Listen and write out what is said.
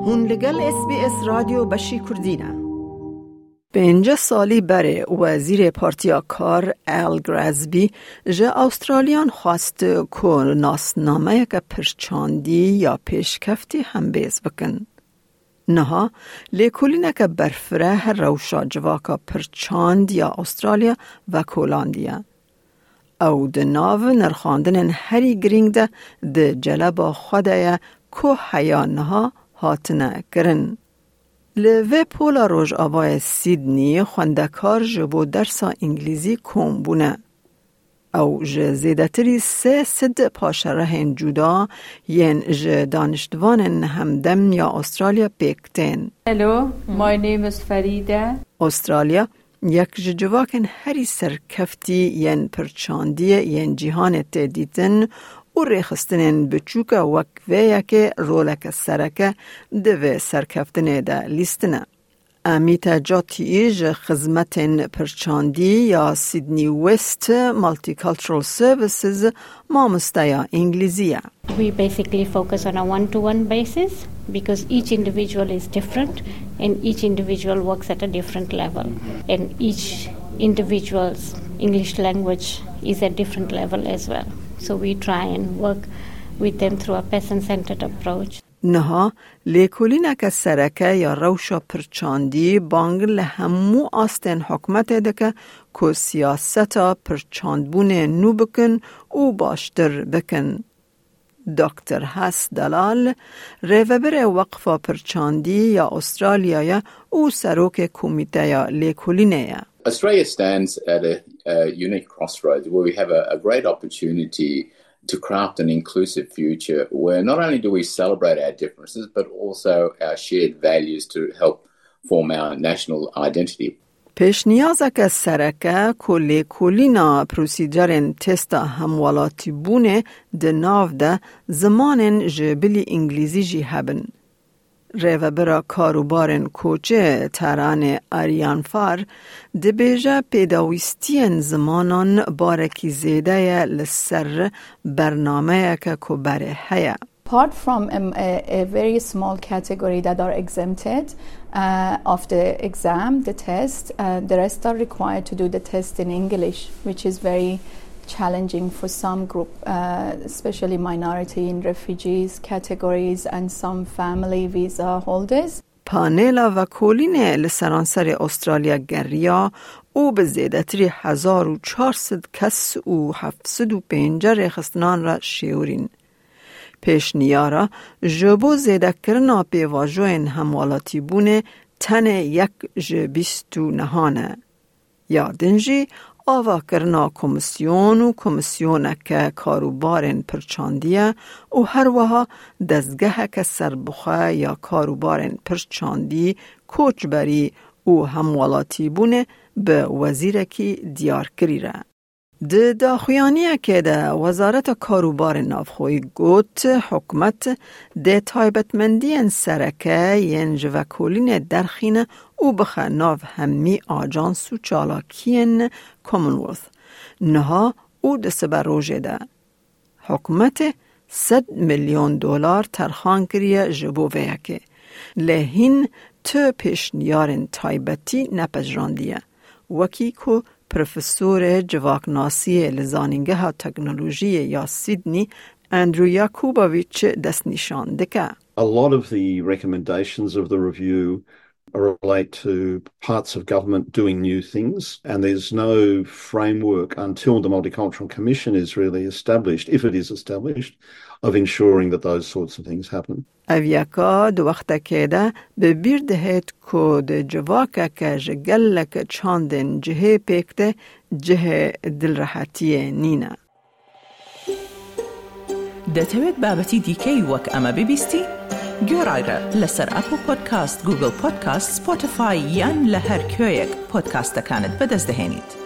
هون لگل SBS رادیو بشی کردینه. 5 سالی بره وزیر پارتیا کار ال گرازبی جه استرالیان خواست که ناسنامه که پرچاندی یا پیشکفتی هم بیز بکن. نها لیکولینه که برفره روشا جواکا پرچاند یا استرالیا و کولندیه. او ده ناو نرخاندن هری گرینگ ده جلبا خوده که حیانها هاتنه کرن. لوی پولا روژ آوای سیدنی خوندکار جبو درسا انگلیزی کوم بونه. او جه زیدتری 300 پاشرهن جدا ین جه دانشتوان همدم یا استرالیا پیکتین. Hello, my name is Farida. استرالیا یک جواکن هری سرکفتی ین پرچاندی ین جیهان تدیدن و ریخستنین بچوک وکوه که رولک سرکه دوه سرکفتنه ده لیستنه. امیتا جاتیج خدمت پرچاندی یا سیدنی وست مالتیکالچرال سرویسز مامستیا انگلیزیه. We basically focus on a one-to-one basis because each individual is different and each individual works at a different level and each individual's English language is at different level as well. So we try and work with them through a person-centered approach. نها لیکولینه که سرکه یا روشا پرچاندی بانگ لهمو آستن حکمت دکه که سیاستا پرچاندبونه نو بکن و باشتر بکن. دکتر حس دلال ریوبر وقفا پرچاندی یا استرالیا و سروک کمیته یا لیکولینه. Australia stands at a unique crossroads where we have a great opportunity to craft an inclusive future where not only do we celebrate our differences but also our shared values to help form our national identity. پیش نیازه که سرکه کلی کولینا پروسیجرن تستا هموالاتی بونه ده ناو ده زمانن جبلی انگلیزی جی هبن. ریوبرا کاروبارن کوچه تران آریان فار ده بیجه پیداویستین زمانان بارکی زیده لسر برنامه که کبره هیا. Apart from a very small category that are exempted of the exam, the test, the rest are required to do the test in English, which is very challenging for some group, especially minority and refugees categories and some family visa holders. پانیلا و کولینه لسرانسر استرالیا گریا او به زیدتری 1400 کس و 705 رخصتنان را شیورین. پیش نیارا جبو زیده کرنا پیواجوین هموالاتی بونه تن یک جبیستو نهانه. یادنجی آوا کرنا کمیسیون و کمیسیونک کاروبارن پرچاندیه و هر وها دزگه که سربخه یا کاروبارن پرچاندی کوچبری و هموالاتی بونه به وزیرکی دیار کریره. ده داخویانیه که ده وزارت کاروبار نافخوی گوت حکمت ده تایبتمندی سرکه ینج و کولین درخینه او بخه ناف همی آجانس و چالاکین کامنولث نها او ده سبر روژه ده. حکمت $100 میلیون ترخان کریه جبوه که لهین تو پیشنیارن تایبتی نپجراندیه وکی که پروفسور جواکناسی لزانینگه ها تکنولوژی یا سیدنی اندرو یاکوبوویچ دست نشانده که A lot of the recommendations of the review relate to parts of government doing new things, and there's no framework until the Multicultural Commission is really established, if it is established, of ensuring that those sorts of things happen. اویاکا دو وقت که ده به بیر دهید که ده جواکه که جگلک چاندن جهه پیکته جهه دلراحتی نینه. دەتەوێت بابەتی دیکەی وەک ئەمە ببیستی؟ گۆڕایرە لەسەر ئەپل پۆدکاست، گوگل پۆدکاست، سپۆتیفای یان لە هەر کوێیەک پۆدکاستەکانت بەدەست دەهێنیت.